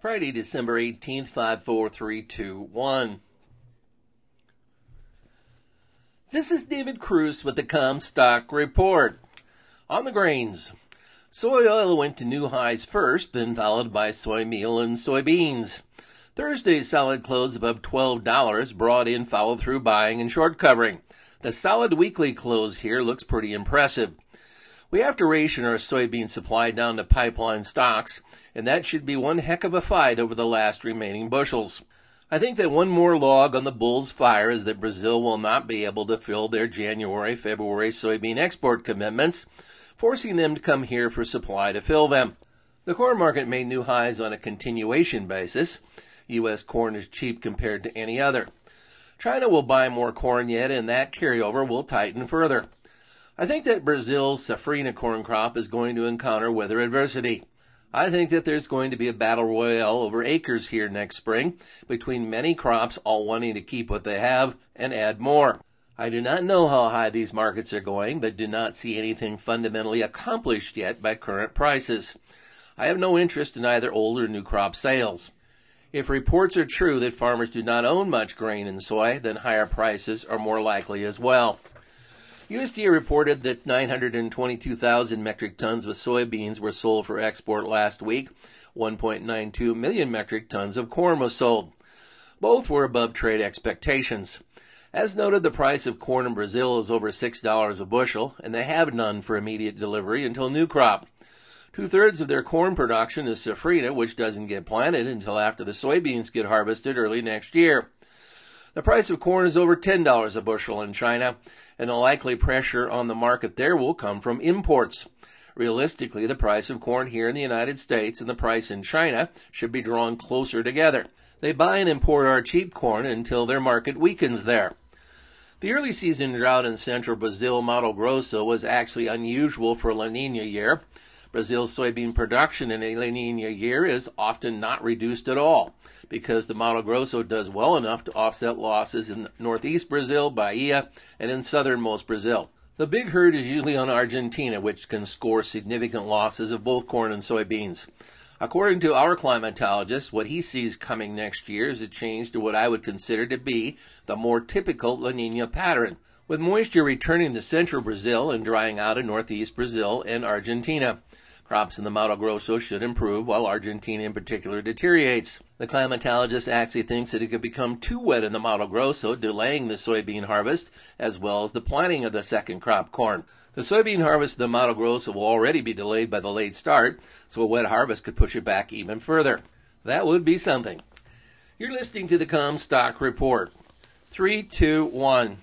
Friday, December 18th, 54321. This is David Cruz with the Comstock Report. On the grains, soy oil went to new highs first, then followed by soy meal and soybeans. Thursday's solid close above $12 brought in follow-through buying and short covering. The solid weekly close here looks pretty impressive. We have to ration our soybean supply down to pipeline stocks, and that should be one heck of a fight over the last remaining bushels. I think that one more log on the bull's fire is that Brazil will not be able to fill their January-February soybean export commitments, forcing them to come here for supply to fill them. The corn market made new highs on a continuation basis. U.S. corn is cheap compared to any other. China will buy more corn yet, and that carryover will tighten further. I think that Brazil's safrinha corn crop is going to encounter weather adversity. I think that there's going to be a battle royale over acres here next spring between many crops all wanting to keep what they have and add more. I do not know how high these markets are going, but do not see anything fundamentally accomplished yet by current prices. I have no interest in either old or new crop sales. If reports are true that farmers do not own much grain and soy, then higher prices are more likely as well. USDA reported that 922,000 metric tons of soybeans were sold for export last week. 1.92 million metric tons of corn was sold. Both were above trade expectations. As noted, the price of corn in Brazil is over $6 a bushel, and they have none for immediate delivery until new crop. 2/3 of their corn production is safrinha, which doesn't get planted until after the soybeans get harvested early next year. The price of corn is over $10 a bushel in China, and the likely pressure on the market there will come from imports. Realistically, the price of corn here in the United States and the price in China should be drawn closer together. They buy and import our cheap corn until their market weakens there. The early season drought in central Brazil, Mato Grosso, was actually unusual for a La Niña year. Brazil's soybean production in a La Niña year is often not reduced at all, because the Mato Grosso does well enough to offset losses in northeast Brazil, Bahia, and in southernmost Brazil. The big herd is usually on Argentina, which can score significant losses of both corn and soybeans. According to our climatologist, what he sees coming next year is a change to what I would consider to be the more typical La Niña pattern, with moisture returning to central Brazil and drying out in northeast Brazil and Argentina. Crops in the Mato Grosso should improve, while Argentina in particular deteriorates. The climatologist actually thinks that it could become too wet in the Mato Grosso, delaying the soybean harvest, as well as the planting of the second crop corn. The soybean harvest in the Mato Grosso will already be delayed by the late start, so a wet harvest could push it back even further. That would be something. You're listening to the Comstock Report. 3, 2, 1.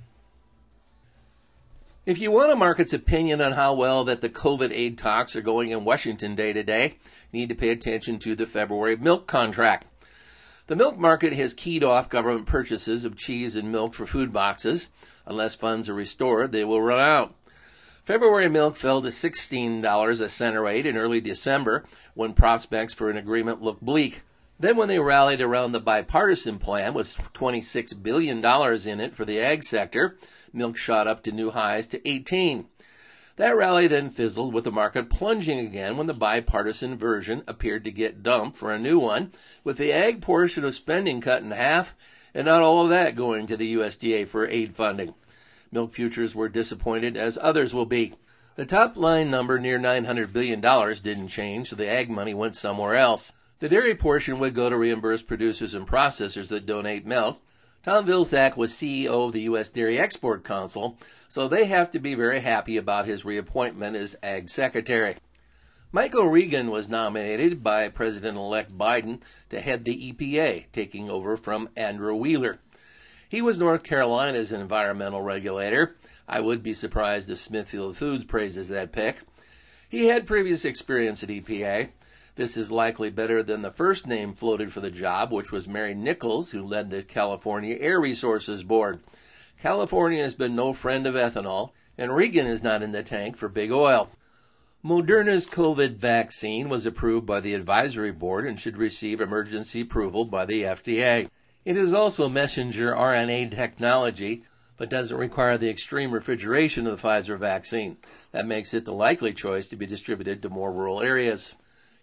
If you want a market's opinion on how well that the COVID aid talks are going in Washington day to day, you need to pay attention to the February milk contract. The milk market has keyed off government purchases of cheese and milk for food boxes. Unless funds are restored, they will run out. February milk fell to $16 a center rate in early December, when prospects for an agreement looked bleak. Then when they rallied around the bipartisan plan with $26 billion in it for the ag sector, milk shot up to new highs to 18. That rally then fizzled, with the market plunging again when the bipartisan version appeared to get dumped for a new one, with the ag portion of spending cut in half, and not all of that going to the USDA for aid funding. Milk futures were disappointed, as others will be. The top line number near $900 billion didn't change, so the ag money went somewhere else. The dairy portion would go to reimburse producers and processors that donate milk. Tom Vilsack was CEO of the U.S. Dairy Export Council, so they have to be very happy about his reappointment as Ag Secretary. Mike O'Regan was nominated by President-elect Biden to head the EPA, taking over from Andrew Wheeler. He was North Carolina's environmental regulator. I would be surprised if Smithfield Foods praises that pick. He had previous experience at EPA. This is likely better than the first name floated for the job, which was Mary Nichols, who led the California Air Resources Board. California has been no friend of ethanol, and Regan is not in the tank for big oil. Moderna's COVID vaccine was approved by the advisory board and should receive emergency approval by the FDA. It is also messenger RNA technology, but doesn't require the extreme refrigeration of the Pfizer vaccine. That makes it the likely choice to be distributed to more rural areas.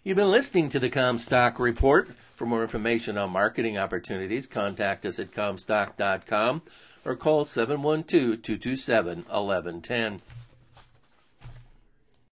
You've been listening to the Comstock Report. For more information on marketing opportunities, contact us at Comstock.com or call 712-227-1110.